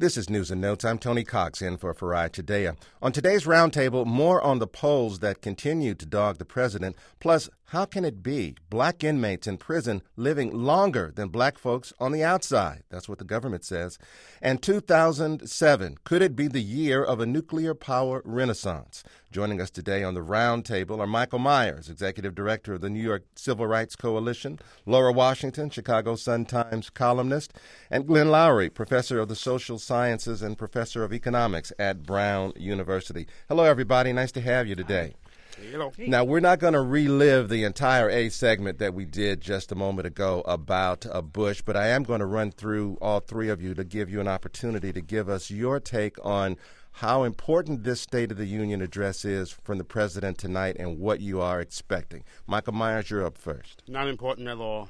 This is News and Notes. I'm Tony Cox in for Farai Chideya. On today's roundtable, more on the polls that continue to dog the president, plus how can it be black inmates in prison living longer than black folks on the outside? That's what the government says. And 2007, could it be the year of a nuclear power renaissance? Joining us today on the roundtable are Michael Myers, Executive Director of the New York Civil Rights Coalition, Laura Washington, Chicago Sun-Times columnist, and Glenn Loury, Professor of the Social Sciences and Professor of Economics at Brown University. Hello, everybody. Nice to have you today. Hello. Now, we're not going to relive the entire A segment that we did just a moment ago about Bush, but I am going to run through all three of you to give you an opportunity to give us your take on how important this State of the Union address is from the president tonight and what you are expecting. Michael Myers, you're up first. Not important at all.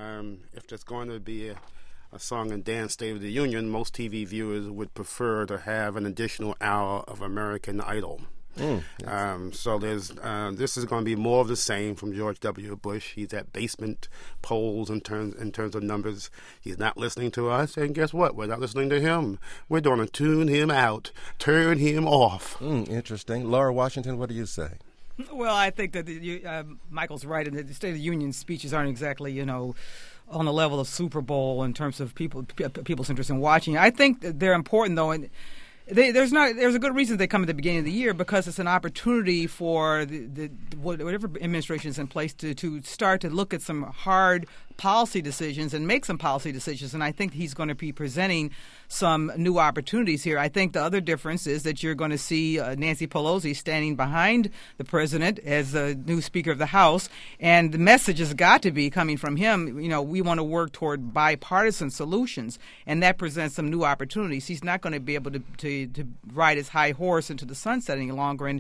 If there's going to be a song and dance State of the Union, most TV viewers would prefer to have an additional hour of American Idol. Yes. So this is going to be more of the same from George W. Bush. He's at basement polls in terms of numbers. He's not listening to us, and guess what? We're not listening to him. We're going to tune him out, turn him off. Interesting. Laura Washington, what do you say? Well, I think that Michael's right, and the State of the Union speeches aren't exactly, on the level of Super Bowl in terms of people's interest in watching. I think that they're important, though, and there's a good reason they come at the beginning of the year, because it's an opportunity for whatever administration is in place to start to look at some hard policy decisions and make some policy decisions. And I think he's going to be presenting some new opportunities here. I think the other difference is that you're going to see Nancy Pelosi standing behind the president as the new Speaker of the House, and the message has got to be coming from him. We want to work toward bipartisan solutions, and that presents some new opportunities. He's not going to be able to ride his high horse into the sunset any longer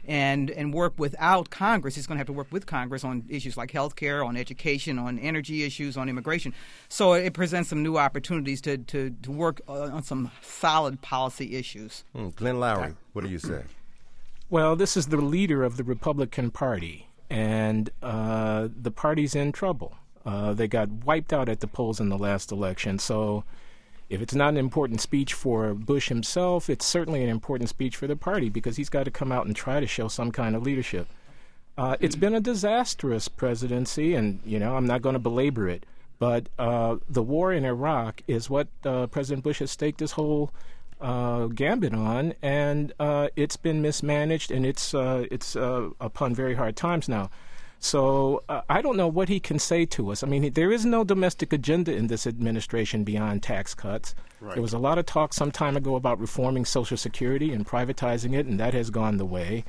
and work without Congress. He's going to have to work with Congress on issues like health care, on education, on energy issues, on immigration. So it presents some new opportunities to work on some solid policy issues. Glenn Loury, what do you say? Well, this is the leader of the Republican Party, and the party's in trouble. They got wiped out at the polls in the last election, so if it's not an important speech for Bush himself, it's certainly an important speech for the party, because he's got to come out and try to show some kind of leadership. It's been a disastrous presidency, and, I'm not going to belabor it, but the war in Iraq is what President Bush has staked his whole gambit on, and it's been mismanaged, and it's upon very hard times now. So I don't know what he can say to us. I mean, there is no domestic agenda in this administration beyond tax cuts. Right. There was a lot of talk some time ago about reforming Social Security and privatizing it, and that has gone the way.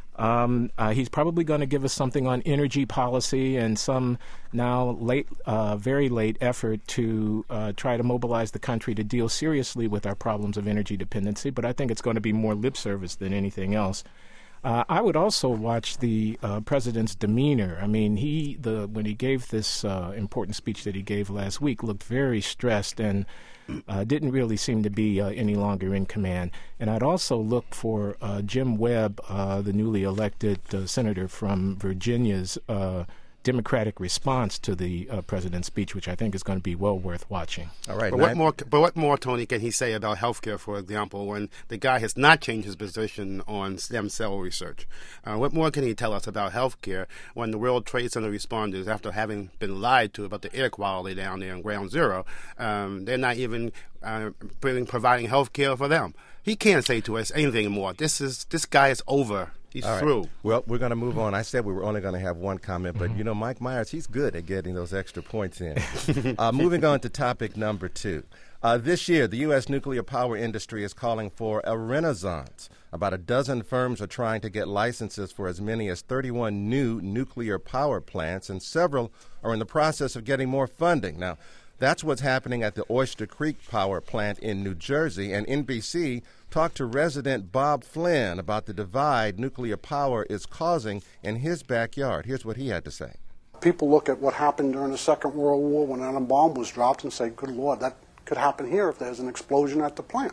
He's probably going to give us something on energy policy and some now very late effort to try to mobilize the country to deal seriously with our problems of energy dependency. But I think it's going to be more lip service than anything else. I would also watch the president's demeanor. I mean, when he gave this important speech that he gave last week, looked very stressed and didn't really seem to be any longer in command. And I'd also look for Jim Webb, the newly elected senator from Virginia's Democratic response to the president's speech, which I think is going to be well worth watching. All right. But what more, Tony, can he say about health care, for example, when the guy has not changed his position on stem cell research? What more can he tell us about health care when the World Trade Center responders, after having been lied to about the air quality down there in Ground Zero, they're not even providing health care for them? He can't say to us anything more. This guy is over. He's through. Right. Well, we're going to move on. I said we were only going to have one comment, but, Mike Myers, he's good at getting those extra points in. Moving on to topic number 2. This year, the U.S. nuclear power industry is calling for a renaissance. About a dozen firms are trying to get licenses for as many as 31 new nuclear power plants, and several are in the process of getting more funding. Now, that's what's happening at the Oyster Creek Power Plant in New Jersey, and NBC talked to resident Bob Flynn about the divide nuclear power is causing in his backyard. Here's what he had to say. People look at what happened during the Second World War when an atom bomb was dropped and say, good Lord, that could happen here if there's an explosion at the plant.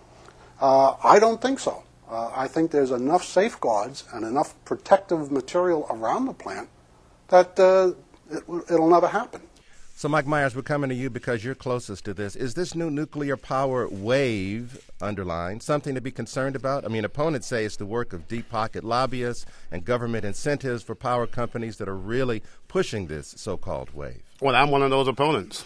I don't think so. I think there's enough safeguards and enough protective material around the plant that it'll never happen. So, Mike Myers, we're coming to you because you're closest to this. Is this new nuclear power wave, underlined, something to be concerned about? I mean, opponents say it's the work of deep-pocket lobbyists and government incentives for power companies that are really pushing this so-called wave. Well, I'm one of those opponents.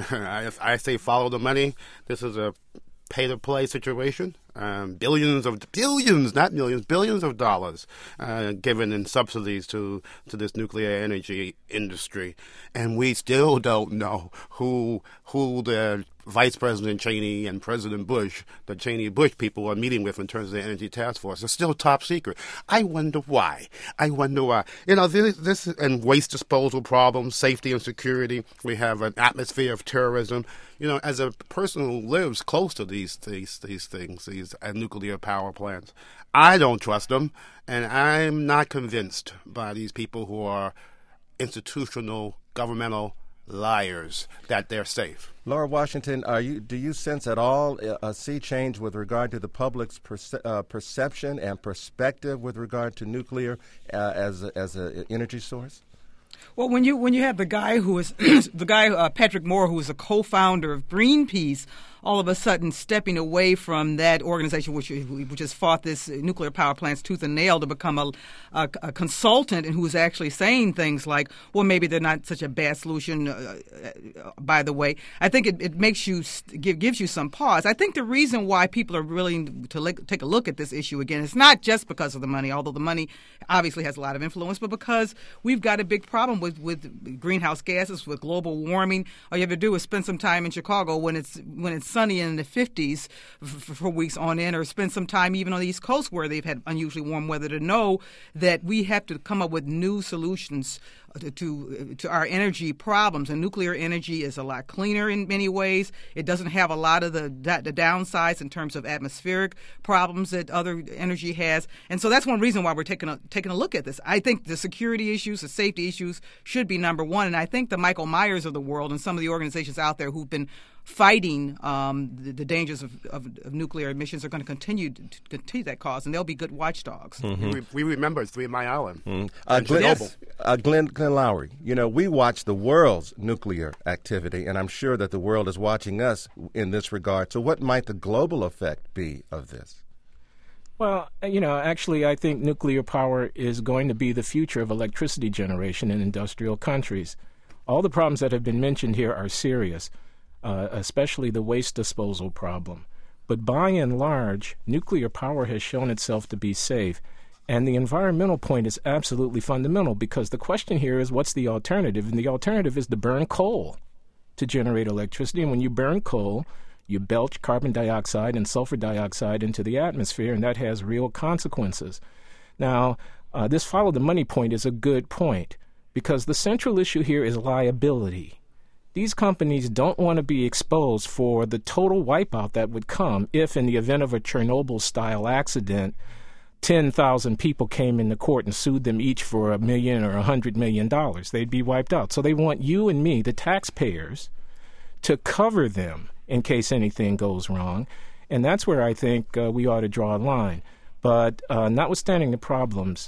I say follow the money. This is a pay-to-play situation. Billions, not millions, billions of dollars given in subsidies to this nuclear energy industry, and we still don't know who the Vice President Cheney and President Bush, the Cheney-Bush people, are meeting with in terms of the energy task force. It's still top secret. I wonder why. You know, this and waste disposal problems, safety and security. We have an atmosphere of terrorism. You know, as a person who lives close to these things, these nuclear power plants, I don't trust them, and I'm not convinced by these people who are institutional, governmental liars that they're safe. Laura Washington, do you sense at all a sea change with regard to the public's perception and perspective with regard to nuclear as an energy source? Well, when you have the guy who is Patrick Moore, who is a co-founder of Greenpeace, all of a sudden stepping away from that organization which has fought this nuclear power plants tooth and nail to become a consultant, and who's actually saying things like, well, maybe they're not such a bad solution, by the way. I think it makes you gives you some pause. I think the reason why people are willing to take a look at this issue again is not just because of the money, although the money obviously has a lot of influence, but because we've got a big problem with greenhouse gases, with global warming. All you have to do is spend some time in Chicago when it's sunny in the 50s for weeks on end, or spend some time even on the East Coast where they've had unusually warm weather, to know that we have to come up with new solutions to our energy problems. And nuclear energy is a lot cleaner in many ways. It doesn't have a lot of the downsides in terms of atmospheric problems that other energy has. And so that's one reason why we're taking a look at this. I think the security issues, the safety issues should be number one. And I think the Michael Myers of the world and some of the organizations out there who've been fighting the dangers of nuclear emissions are going to continue that cause, and they'll be good watchdogs. Mm-hmm. We remember 3 Mile Island. Mm-hmm. Glenn Loury, you know, we watch the world's nuclear activity, and I'm sure that the world is watching us in this regard. So what might the global effect be of this? Well, you know, actually, I think nuclear power is going to be the future of electricity generation in industrial countries. All the problems that have been mentioned here are serious, especially the waste disposal problem. But by and large, nuclear power has shown itself to be safe. And the environmental point is absolutely fundamental, because the question here is, what's the alternative? And the alternative is to burn coal to generate electricity. And when you burn coal, you belch carbon dioxide and sulfur dioxide into the atmosphere, and that has real consequences. Now, this follow the money point is a good point, because the central issue here is liability. These companies don't want to be exposed for the total wipeout that would come if, in the event of a Chernobyl-style accident, 10,000 people came into court and sued them each for $1 million or $100 million. They'd be wiped out. So they want you and me, the taxpayers, to cover them in case anything goes wrong. And that's where I think we ought to draw a line. But notwithstanding the problems,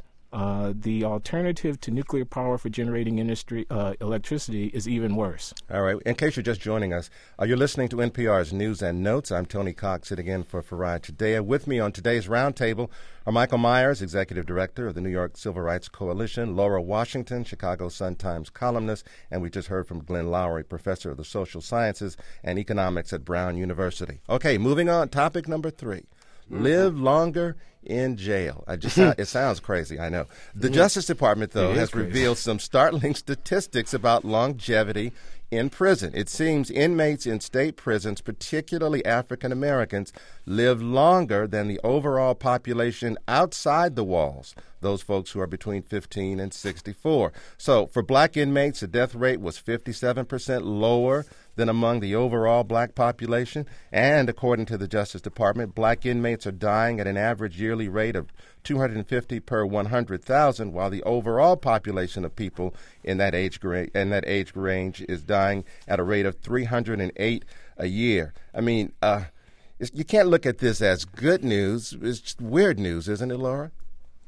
the alternative to nuclear power for generating electricity is even worse. All right. In case you're just joining us, you're listening to NPR's News and Notes. I'm Tony Cox, sitting in for Farai Chideya. With me on today's roundtable are Michael Myers, Executive Director of the New York Civil Rights Coalition, Laura Washington, Chicago Sun-Times columnist, and we just heard from Glenn Loury, Professor of the Social Sciences and Economics at Brown University. Okay, moving on. Topic number 3. Live longer in jail. It sounds crazy, I know. The Justice Department, though, has revealed some startling statistics about longevity in prison. It seems inmates in state prisons, particularly African Americans, live longer than the overall population outside the walls, those folks who are between 15 and 64. So for black inmates, the death rate was 57% lower than among the overall black population. And according to the Justice Department, black inmates are dying at an average yearly rate of 250 per 100,000, while the overall population of people in that age range is dying at a rate of 308 a year. I mean, you can't look at this as good news. It's just weird news, isn't it, Laura?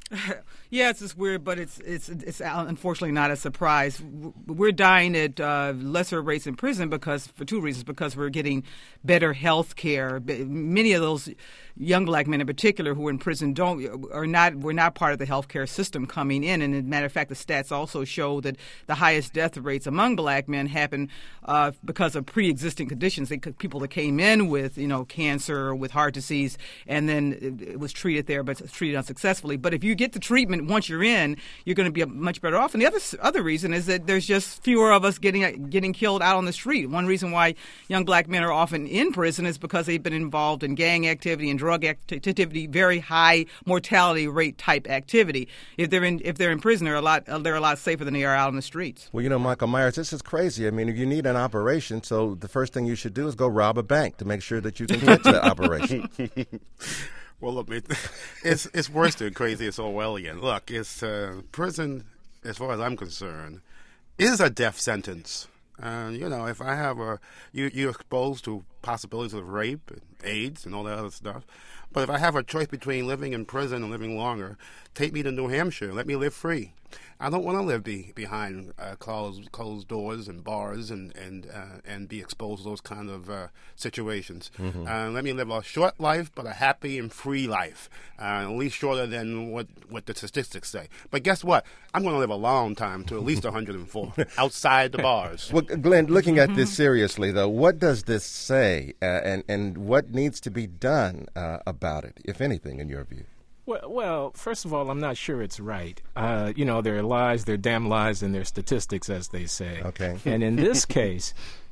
Yeah, it's just weird, but it's unfortunately not a surprise. We're dying at lesser rates in prison for two reasons: because we're getting better health care. Many of those young black men, in particular, who are in prison, we're not part of the health care system coming in. And as a matter of fact, the stats also show that the highest death rates among black men happen because of pre-existing conditions. People that came in with cancer, with heart disease, and then it was treated there, but treated unsuccessfully. But if you get the treatment once you're in, you're going to be much better off. And the other reason is that there's just fewer of us getting killed out on the street. One reason why young black men are often in prison is because they've been involved in gang activity and drug activity, very high mortality rate type activity. If they're in prison, they're a lot safer than they are out on the streets. Well, Michael Myers, this is crazy. I mean, if you need an operation, so the first thing you should do is go rob a bank to make sure that you can get to that operation. Well, look, it's worse than crazy. It's Orwellian. Look, it's prison, as far as I'm concerned, is a death sentence. If I have you're exposed to possibilities of rape and AIDS and all that other stuff. But if I have a choice between living in prison and living longer, take me to New Hampshire. Let me live free. I don't want to live behind closed doors and bars and be exposed to those kind of situations. Mm-hmm. Let me live a short life, but a happy and free life, at least shorter than what the statistics say. But guess what? I'm going to live a long time, to at least 104, outside the bars. Well, Glenn, looking at this seriously, though, what does this say, and what needs to be done about it, if anything, in your view? Well, first of all, I'm not sure it's right. There are lies, there are damn lies, and there are statistics, as they say. Okay. And in this case,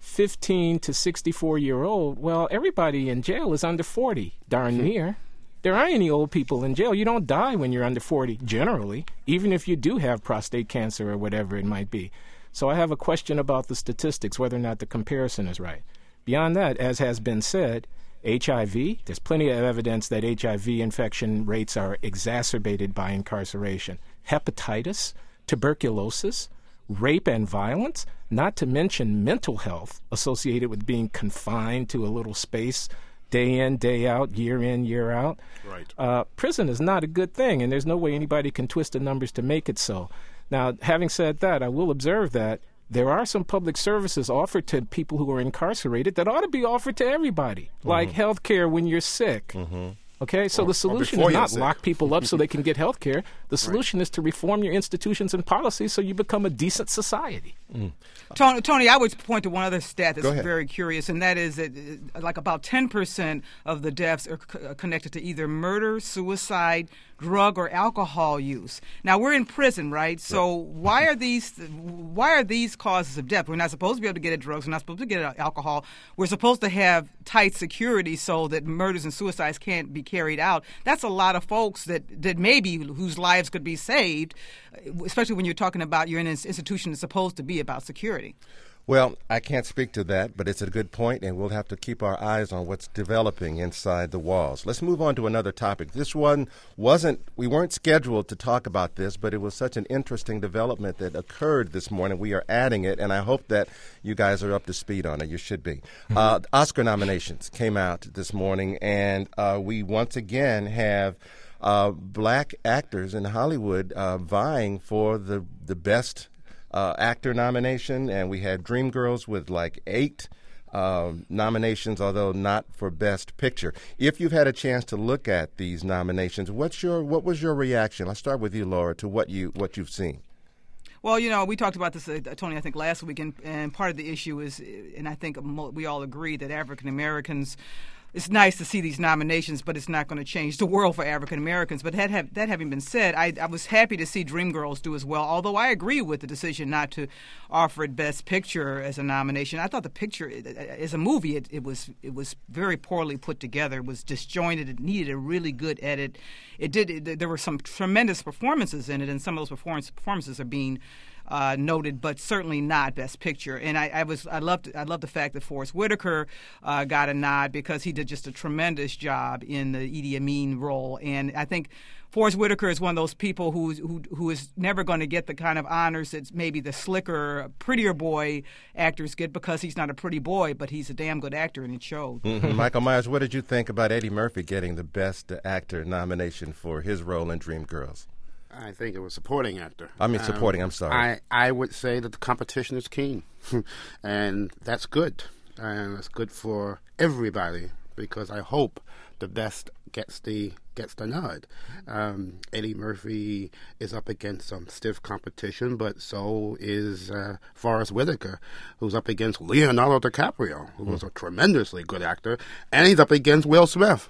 15 to 64-year-old, well, everybody in jail is under 40, darn near. There aren't any old people in jail. You don't die when you're under 40, generally, even if you do have prostate cancer or whatever it might be. So I have a question about the statistics, whether or not the comparison is right. Beyond that, as has been said, HIV, there's plenty of evidence that HIV infection rates are exacerbated by incarceration. Hepatitis, tuberculosis, rape and violence, not to mention mental health associated with being confined to a little space day in, day out, year in, year out. Right. Prison is not a good thing, and there's no way anybody can twist the numbers to make it so. Now, having said that, I will observe that there are some public services offered to people who are incarcerated that ought to be offered to everybody, like health care when you're sick. Mm-hmm. Okay, so the solution is not lock people up so they can get health care. The solution is to reform your institutions and policies so you become a decent society. Mm. Tony, I would point to one other stat that's very curious, and that is that like about 10% of the deaths are connected to either murder, suicide, drug, or alcohol use. Now, we're in prison, right? So why are these causes of death? We're not supposed to be able to get at drugs. We're not supposed to get at alcohol. We're supposed to have tight security so that murders and suicides can't be carried out. That's a lot of folks that maybe whose lives could be saved, especially when you're talking about you're in an institution that's supposed to be about security. Well, I can't speak to that, but it's a good point, and we'll have to keep our eyes on what's developing inside the walls. Let's move on to another topic. This one we weren't scheduled to talk about this, but it was such an interesting development that occurred this morning. We are adding it, and I hope that you guys are up to speed on it. You should be. Oscar nominations came out this morning, and we once again have black actors in Hollywood vying for the best actor nomination, and we had Dreamgirls with like 8 nominations, although not for Best Picture. If you've had a chance to look at these nominations, what was your reaction? I'll start with you, Laura, to what you've seen. Well, we talked about this, Tony, I think last week, and part of the issue is, and I think we all agree that African Americans. It's nice to see these nominations, but it's not going to change the world for African Americans. But that having been said, I was happy to see Dreamgirls do as well, although I agree with the decision not to offer it Best Picture as a nomination. I thought the picture, as a movie, it was very poorly put together. It was disjointed. It needed a really good edit. There were some tremendous performances in it, and some of those performances are being noted, but certainly not Best Picture. And I loved the fact that Forest Whitaker got a nod because he did just a tremendous job in the Idi Amin role. And I think Forest Whitaker is one of those people who is never going to get the kind of honors that maybe the slicker, prettier boy actors get because he's not a pretty boy, but he's a damn good actor, and it showed. Mm-hmm. Michael Myers, what did you think about Eddie Murphy getting the Best Actor nomination for his role in Dreamgirls? I think it was supporting actor. I mean, supporting, I'm sorry. I would say that the competition is keen, and that's good. And it's good for everybody because I hope the best gets the nod. Eddie Murphy is up against some stiff competition, but so is Forrest Whitaker, who's up against Leonardo DiCaprio, who was a tremendously good actor, and he's up against Will Smith.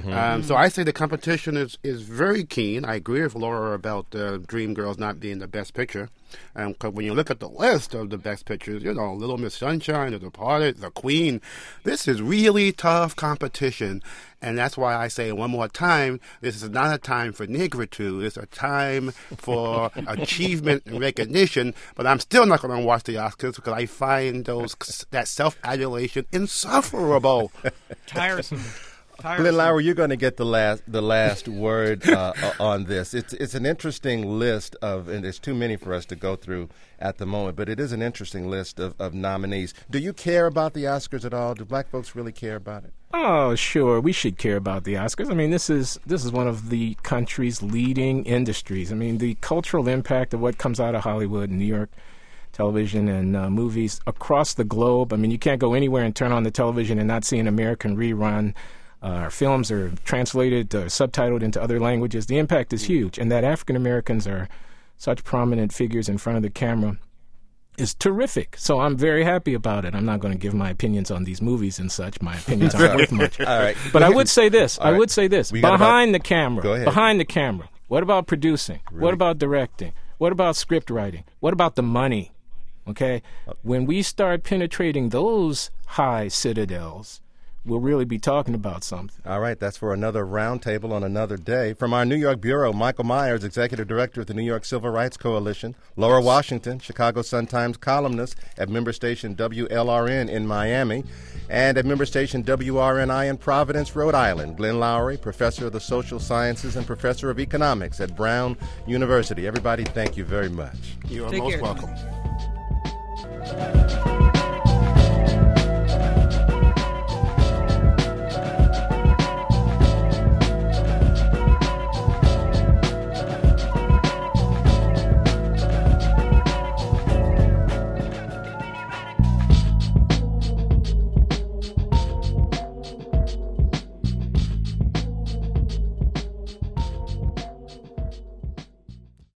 So I say the competition is very keen. I agree with Laura about Dreamgirls not being the best picture. Because when you look at the list of the best pictures, Little Miss Sunshine, The Departed, The Queen, this is really tough competition. And that's why I say one more time, this is not a time for nigritude. It's a time for achievement and recognition. But I'm still not going to watch the Oscars because I find that self-adulation insufferable. Tiresome. Glenn Loury, you're going to get the last word on this. It's an interesting list and there's too many for us to go through at the moment, but it is an interesting list of nominees. Do you care about the Oscars at all? Do black folks really care about it? Oh, sure. We should care about the Oscars. I mean, this is one of the country's leading industries. I mean, the cultural impact of what comes out of Hollywood and New York television and movies across the globe. I mean, you can't go anywhere and turn on the television and not see an American rerun. Our films are translated, subtitled into other languages. The impact is huge, and that African Americans are such prominent figures in front of the camera is terrific. So I'm very happy about it. I'm not going to give my opinions on these movies and such. My opinions aren't worth much. All right. But I would say this. Behind the camera. Go ahead. Behind the camera. What about producing? Really? What about directing? What about script writing? What about the money? Okay? When we start penetrating those high citadels, we'll really be talking about something. All right, that's for another roundtable on another day. From our New York Bureau, Michael Myers, Executive Director of the New York Civil Rights Coalition, Laura Washington, Chicago Sun-Times columnist at member station WLRN in Miami, and at member station WRNI in Providence, Rhode Island, Glenn Loury, Professor of the Social Sciences and Professor of Economics at Brown University. Everybody, thank you very much. You are Take most care. welcome.